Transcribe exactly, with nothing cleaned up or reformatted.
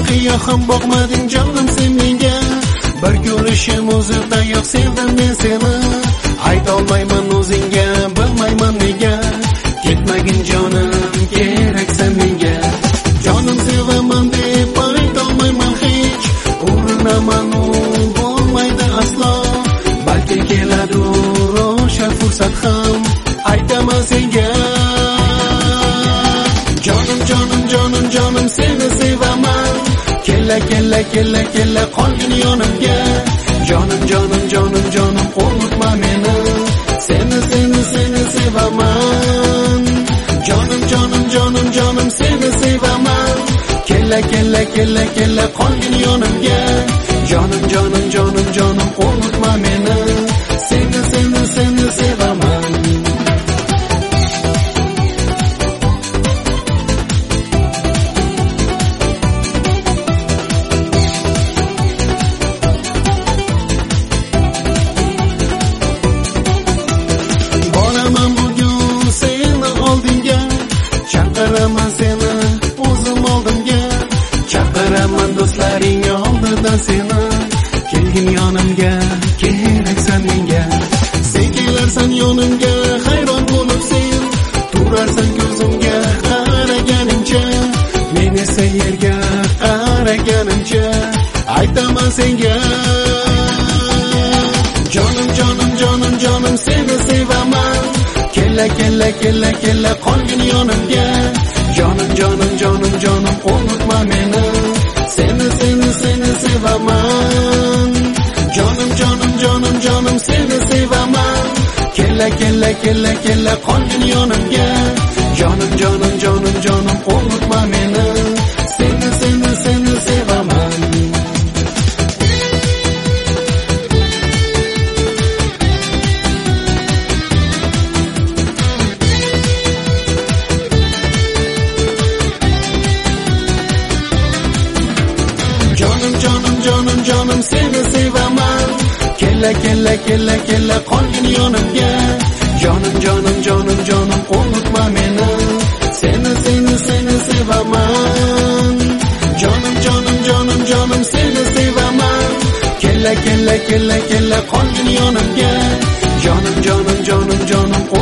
qiyo ham boqmading jonim sen menga. Bir ko'rishim o'zidayoq sevdim men seni. Aytolmayman o'zingga, bilmayman nega. Ketmagin jonim, keraksan menga. Jonim sevaman deb aytolmayman hech. Urinaman u bo'lmaydi aslo. Balki keladi o'sha fursat ham. Aytaman senga. Jonim jonim jonim jonim seni sevaman. Kella kella kella kella qolgin yonimga. Jonim jonim jonim jonim unutma meni. Seni seni seni sevaman. Jonim jonim jonim jonim seni sevaman. Kella kella kella kella qolgin yonimga. Jonim jonim jonim jonim unutma meni. Seni seni seni sevaman. Boraman bugun seni oldinga. Chaqiraman seni o'zim oldimga. Chaqiraman do'stlaring oldidan seni. Kelgin yonimga, keraksan menga. Sen kelarsan yonimga, hayron bo'lib sen. Turarsan ko'zimga qaraganingcha. Men esa yerga qaraganimcha. Aytaman senga. Jonim jonim jonim jonim seni sevaman. Kella kella kella kella qolgin yonimga. Jonim jonim jonim jonim unutma meni. Seni seni seni sevaman. Jonim jonim jonim jonim seni sevaman. Kella kella kella kella qolgin yonimga. Jonim jonim jonim jonim unutma meni. Seni seni seni sevaman. Jonim jonim jonim jonim seni sevaman. Kella kella kella kella qolgin yonimga. Jonim jonim jonim jonim unutma meni. Seni seni seni sevaman. Jonim jonim jonim jonim seni sevaman. Kella kella kella kella qolgin yonimga. Jonim jonim jonim jonim